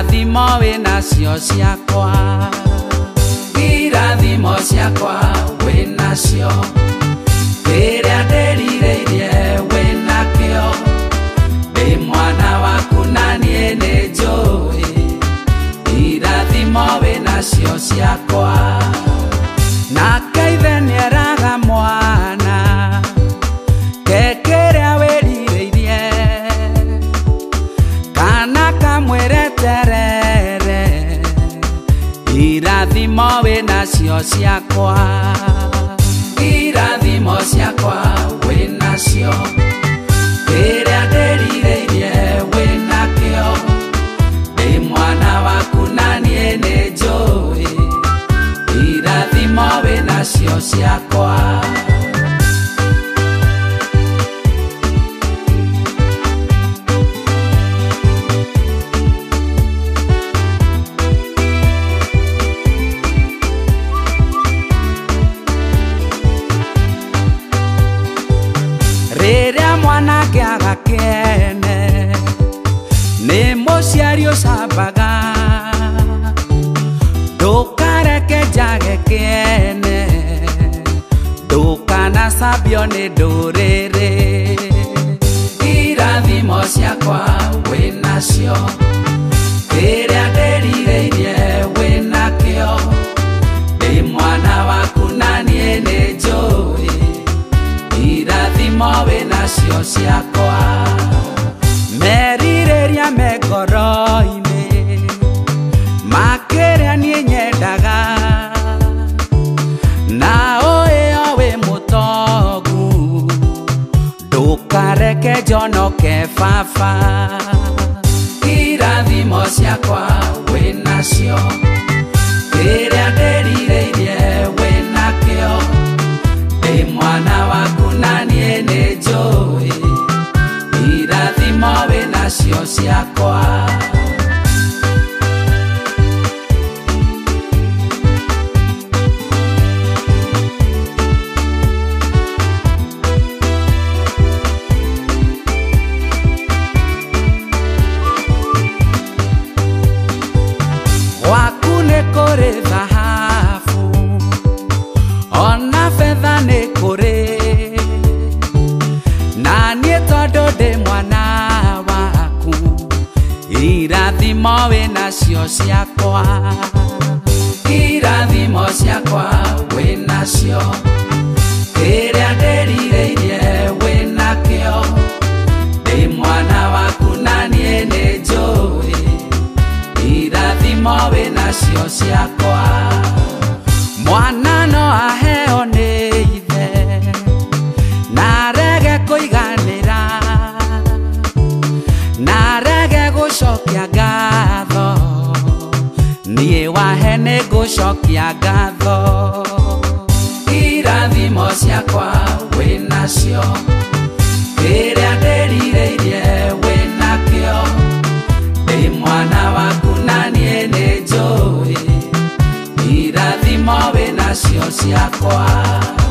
irathimo wĩnacio ciakwa, irathimo ciakwa wĩnacio, kĩrĩa ndĩrirĩirie wĩnakĩo, ndĩ mwana waku na niĩ nĩnjũĩ, irathimo wĩnacio ciakwa. Nake ithe nĩeraga mwana, ke kĩrĩa wĩrirĩirie, kana kamwĩre terere, irathimo wĩnacio ciakwa, irathimo ciakwa wĩnacio, kĩrĩa ndĩrirĩirie wĩnakĩo, ndĩ mwana waku na niĩ nĩnjũĩ, irathimo wĩnacio ciakwa. Rĩrĩa mwanake agakene, nĩ mũciari ũcambaga, ndũkareke njage kĩene, ndũkanacambio nĩ ndũrĩrĩ, irathimo ciakwa wĩnacio, kĩrĩa ndĩrirĩirie wĩnakĩo, ndĩ mwana waku na niĩ nĩnjũĩ, irathimo wĩnacio ciakwa. Merirĩria me ngoro-inĩ, makĩrĩa niĩ nyendaga, na ũĩo wĩ mũtongu, ndũkareke njonoke baba, irathimo ciakwa wĩnacio, kĩrĩa ndĩrirĩirie wĩnakĩo, ndĩ mwana waku na niĩ nĩnjũĩ, irathimo wĩnacio ciakwa. Gwaku nĩ kũrĩ thahabu, ona betha nĩ kũrĩ, na niĩ tondũ ndĩ mwana waku, irathimo wĩnacio ciakwa, irathimo ciakwa wĩnacio, kĩrĩa ndĩrirĩirie wĩnakĩo, ndĩ mwana waku na niĩ nĩnjũĩ, irathimo wĩnacio ciakwa. Mwana no aheo nĩ ithe, na arege kũiganĩra, na arege gũcokia ngatho, niĩ wahe nĩ ngũcokia ngatho, irathimo ciakwa wĩnacio, kĩrĩa ndĩrirĩirie wĩnakĩo, ndĩ mwana waku na niĩ nĩnjũĩ, irathimo wĩnacio ciakwa.